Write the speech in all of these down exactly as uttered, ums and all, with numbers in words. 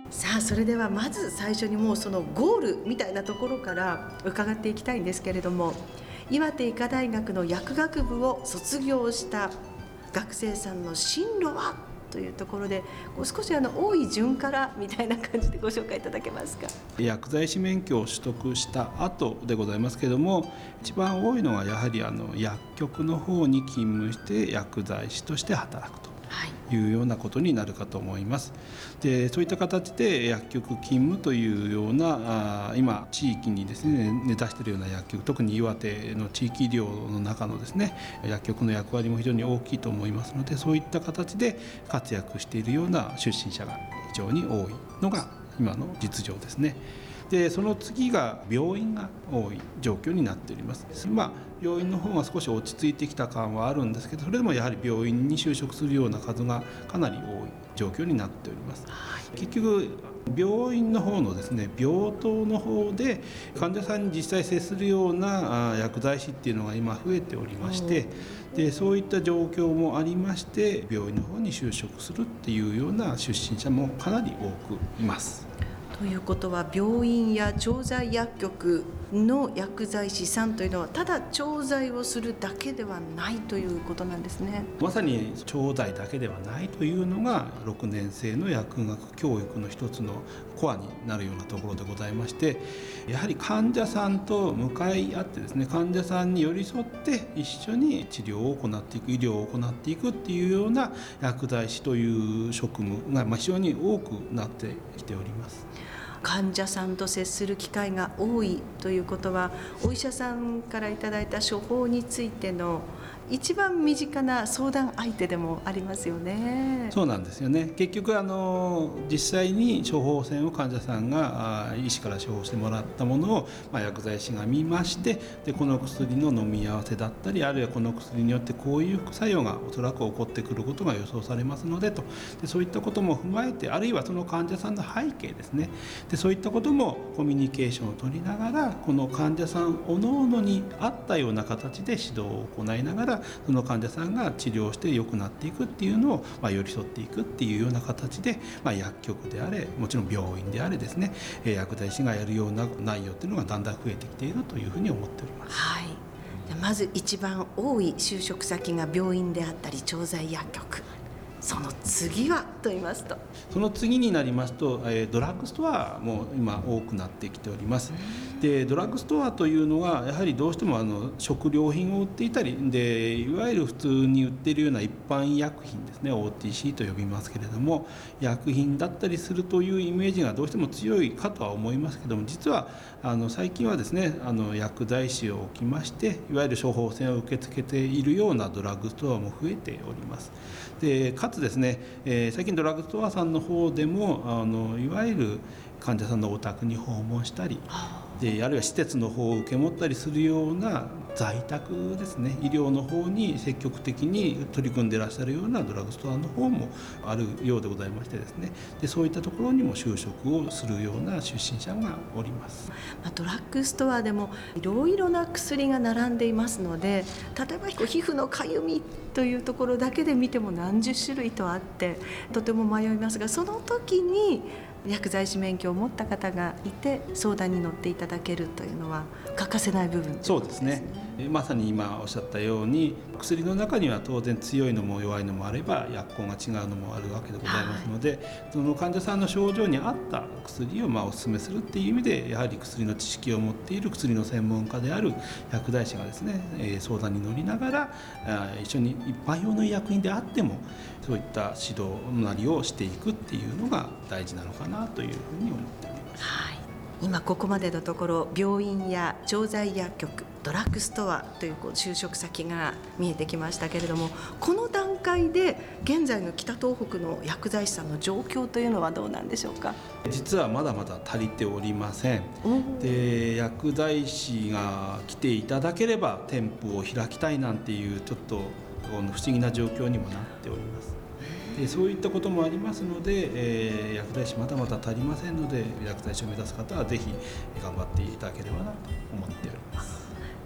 さあ、それではまず最初にもうそのゴールみたいなところから伺っていきたいんですけれども、岩手医科大学の薬学部を卒業した学生さんの進路はというところで、こう少しあの多い順からみたいな感じでご紹介いただけますか。 薬剤師免許を取得した後でございますけれども、一番多いのはやはりあの薬局の方に勤務して薬剤師として働くというようなことになるかと思います。でそういった形で薬局勤務というようなあ今地域にですね根ざしているような薬局、特に岩手の地域医療の中のですね薬局の役割も非常に大きいと思いますので、そういった形で活躍しているような出身者が非常に多いのが今の実情ですね。でその次が病院が多い状況になっております。まあ、病院の方が少し落ち着いてきた感はあるんですけど、それでもやはり病院に就職するような数がかなり多い状況になっております。結局病院の方のですね病棟の方で患者さんに実際接するような薬剤師っていうのが今増えておりまして、でそういった状況もありまして病院の方に就職するっていうような出身者もかなり多くいます。 ということは、病院や調剤薬局の薬剤師さんというのはただ調剤をするだけではないということなんですね。 まさに調剤だけではないというのがろくねん生の薬学教育の一つのコアになるようなところでございまして、やはり患者さんと向かい合ってですね患者さんに寄り添って一緒に治療を行っていく、医療を行っていくっていうような薬剤師という職務が非常に多くなってきております。 患者さんと接する機会が多いということは、お医者さんからいただいた処方についての一番身近な相談相手でもありますよね。 そうなんですよね。結局あの実際に処方箋を患者さんが医師から処方してもらったものを、まあ、薬剤師が見まして、でこの薬の飲み合わせだったり、あるいはこの薬によってこういう副作用がおそらく起こってくることが予想されますのでと、でそういったことも踏まえて、あるいはその患者さんの背景ですね、でそういったこともコミュニケーションを取りながら、この患者さんおのおのに合ったような形で指導を行いながら、その患者さんが治療して良くなっていくっていうのを、まあ、寄り添っていくっていうような形で、まあ、薬局であれ、もちろん病院であれですね、薬剤師がやるような内容っていうのがだんだん増えてきているというふうに思っております。 はい、まず一番多い就職先が病院であったり調剤薬局、その次はと言いますと、 その次になりますと、えー、ドラッグストアも今多くなってきております。でドラッグストアというのはやはりどうしてもあの食料品を売っていたりで、いわゆる普通に売っているような一般医薬品ですね、 オーティーシー と呼びますけれども、薬品だったりするというイメージがどうしても強いかとは思いますけども、実はあの最近はですねあの薬剤師を置きまして、いわゆる処方箋を受け付けているようなドラッグストアも増えております。でかつですね、えー、最近ドラッグストアさんの方でもあのいわゆる患者さんのお宅に訪問したり、であるいは施設の方を受け持ったりするような在宅ですね、医療の方に積極的に取り組んでいらっしゃるようなドラッグストアの方もあるようでございましてですね、でそういったところにも就職をするような出身者がおります。 ドラッグストアでもいろいろな薬が並んでいますので、例えば皮膚のかゆみというところだけで見ても何十種類とあってとても迷いますが、その時に薬剤師免許を持った方がいて相談に乗っていただけるというのは欠かせない部分ですね。 そうですね。まさに今おっしゃったように、薬の中には当然強いのも弱いのもあれば薬効が違うのもあるわけでございますので、はい、その患者さんの症状に合った薬をまあお勧めするっていう意味で、やはり薬の知識を持っている薬の専門家である薬剤師がですね、えー、相談に乗りながら一緒に一般用の医薬品であってもそういった指導なりをしていくっていうのが大事なのかなというふうに思っております。 はい、今ここまでのところ病院や調剤薬局、ドラッグストアというこう就職先が見えてきましたけれども、この段階で現在の北東北の薬剤師さんの状況というのはどうなんでしょうか。 実はまだまだ足りておりません。で薬剤師が来ていただければ店舗を開きたいなんていうちょっと不思議な状況にもなっております。でそういったこともありますので、えー、薬剤師まだまだ足りませんので、薬剤師を目指す方はぜひ頑張っていただければなと思っております。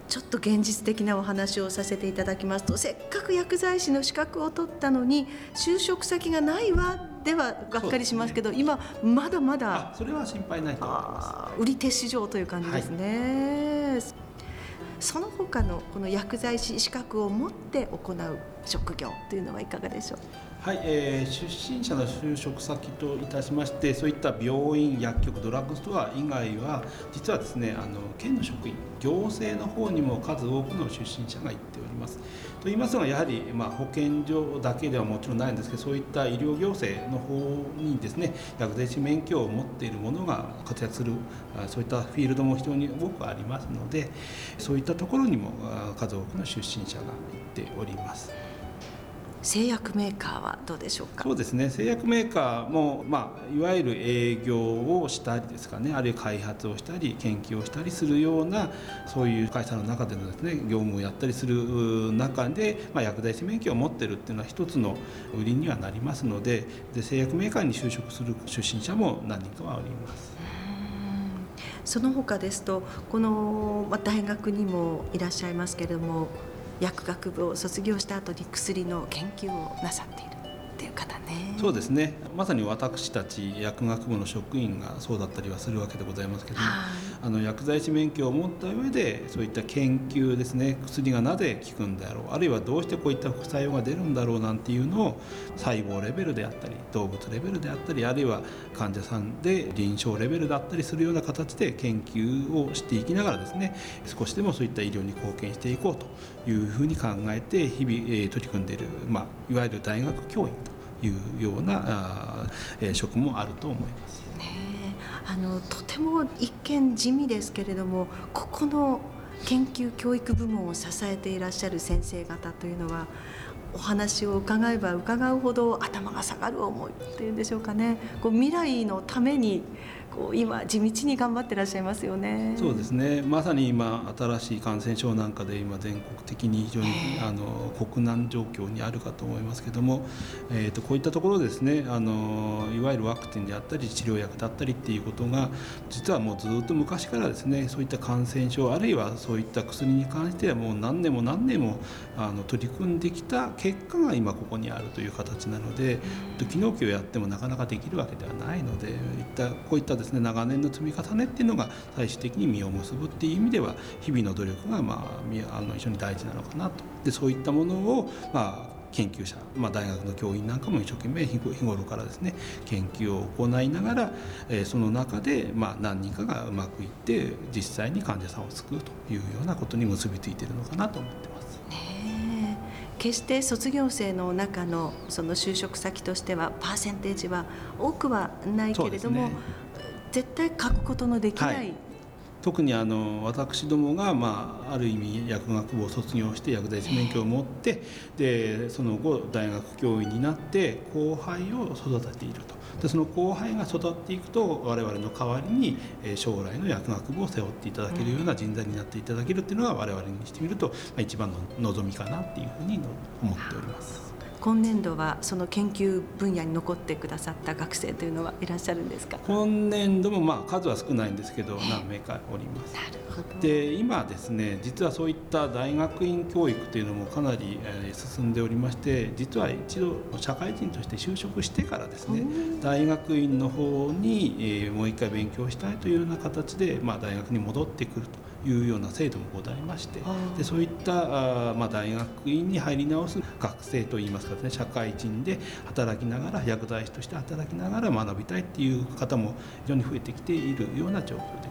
ちょっと現実的なお話をさせていただきますと、せっかく薬剤師の資格を取ったのに就職先がないわではがっかりしますけど、今まだまだそれは心配ないと思います。 売り手市場という感じですね、はい、その他のこの薬剤師資格を持って行う職業というのはいかがでしょう。 はい、えー、出身者の就職先といたしまして、そういった病院、薬局、ドラッグストア以外は実はですね、あの県の職員、行政の方にも数多くの出身者が行っております。と言いますのは、やはり、まあ、保健所だけではもちろんないんですけど、そういった医療行政の方にですね、薬剤師免許を持っている者が活躍する、そういったフィールドも非常に多くありますので、そういったところにも数多くの出身者が行っております。 製薬メーカーはどうでしょうか。 そうですね、製薬メーカーも、まあ、いわゆる営業をしたりですかね、あるいは開発をしたり研究をしたりするような、そういう会社の中でのですね、業務をやったりする中で、まあ、薬剤師免許を持っているっていうのは一つの売りにはなりますので、で製薬メーカーに就職する出身者も何人かはおります。 その他ですと、この、まあ、大学にもいらっしゃいますけれども、薬学部を卒業した後に薬の研究をなさっているっていう方ね。 そうですね、まさに私たち薬学部の職員がそうだったりはするわけでございますけども、あの薬剤師免許を持った上でそういった研究ですね、薬がなぜ効くんだろう、あるいはどうしてこういった副作用が出るんだろうなんていうのを細胞レベルであったり動物レベルであったり、あるいは患者さんで臨床レベルだったりするような形で研究をしていきながらですね、少しでもそういった医療に貢献していこうというふうに考えて日々、えー、取り組んでいる、まあ、いわゆる大学教員というようなあ、えー、職もあると思います。 ね、あのとても一見地味ですけれども、ここの研究教育部門を支えていらっしゃる先生方というのは、お話を伺えば伺うほど頭が下がる思いっていうんでしょうかね、こう未来のためにこう今地道に頑張ってらっしゃいますよね。 そうですね、まさに今新しい感染症なんかで今全国的に非常にあの国難状況にあるかと思いますけども、えー、とこういったところですね、あのいわゆるワクチンであったり治療薬だったりっていうことが実はもうずっと昔からですね、そういった感染症あるいはそういった薬に関してはもう何年も何年もあの取り組んできた結果が今ここにあるという形なので、昨日今日やってもなかなかできるわけではないので、いったこういったですね、長年の積み重ねっていうのが最終的に実を結ぶっていう意味では、日々の努力が、まあ、あの非常に大事なのかなと。でそういったものを、まあ、研究者、まあ、大学の教員なんかも一生懸命日頃からですね研究を行いながら、えー、その中で、まあ、何人かがうまくいって実際に患者さんを救うというようなことに結びついているのかなと思ってます。 ね、決して卒業生の中のその就職先としてはパーセンテージは多くはないけれども、絶対書くことのできない、はい、 特にあの私どもが、まあ、ある意味薬学部を卒業して薬剤師免許を持って、でその後大学教員になって後輩を育てていると。でその後輩が育っていくと我々の代わりに将来の薬学部を背負っていただけるような人材になっていただけるっていうのが我々にしてみると一番の望みかなっていうふうに思っております。 今年度はその研究分野に残ってくださった学生というのはいらっしゃるんですか。 今年度もまあ数は少ないんですけど何名かおります。 なるほど。 で今ですね、実はそういった大学院教育というのもかなり進んでおりまして、実は一度社会人として就職してからですね、大学院の方にもう一回勉強したいというような形で、まあ、大学に戻ってくるというような制度もございまして、でそういったあ、まあ、大学院に入り直す学生といいますかですね、社会人で働きながら薬剤師として働きながら学びたいっていう方も非常に増えてきているような状況です。